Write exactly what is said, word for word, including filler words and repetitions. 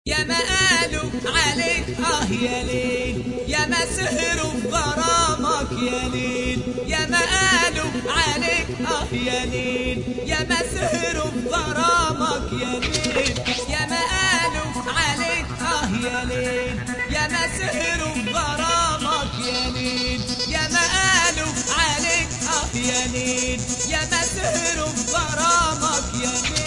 يا ما قالوا عليك اه يا ليل، يا ما سهروا في غرامك يا ليل، يا ما قالوا عليك اه يا ليل، يا ما سهروا في غرامك يا ليل، يا ما قالوا عليك اه يا ليل، يا ما سهروا في غرامك يا ليل، يا ما قالوا عليك اه يا ليل، يا ما سهروا في غرامك يا ليل.